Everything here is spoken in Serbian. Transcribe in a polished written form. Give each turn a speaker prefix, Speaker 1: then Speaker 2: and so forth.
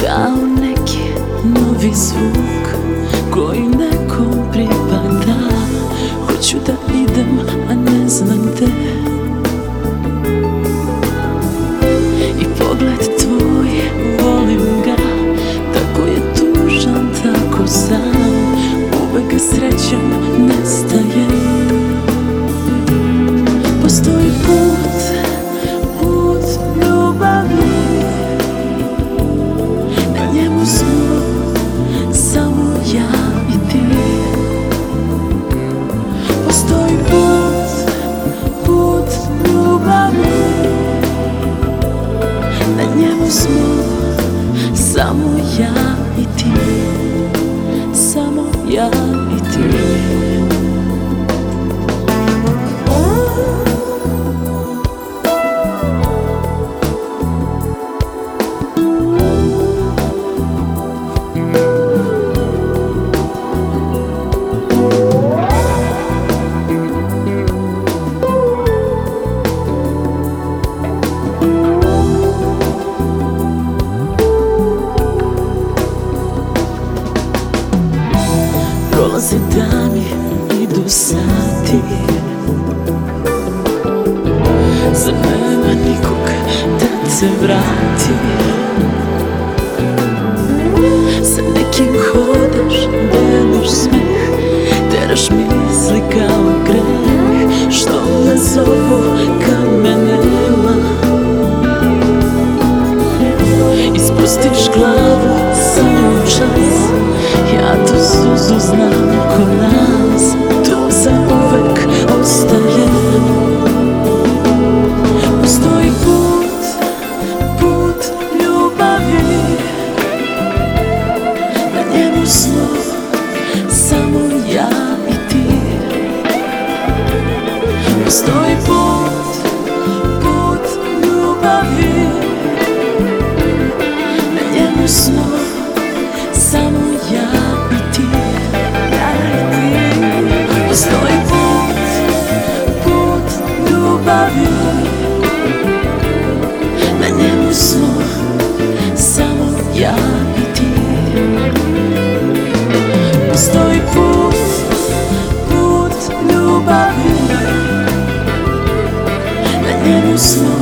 Speaker 1: kao neki novi zvuk koji nekom pripada. Hoću da idem, a ne znam gde. I pogled tvoj, volim ga, tako je tužan, tako sam. Uvek ga srećem, nestaje. Postoji put ljubavi, na njemu smo samo ja i ti. Postoji put ljubavi, na njemu smo samo ja i ti, samo ja i ti. Prolaze dani, idu sati, za nema nikog da se vrati. Sa nekim hodaš, deliš smeh, teraš misli kao greh, što me zovu kad me nema. Ispustiš glavu samo čas, ja tu suzu znam ko nas, tu zauvek ostajem. Postoji put ljubavi, na njemu smo samo ja i ti. Postoji put ljubavi, na njemu smo samo ja i ti, ja i ti. Postoji put ljubavi, na njemu smo samo ja i ti. Postoji put ljubavi, na njemu smo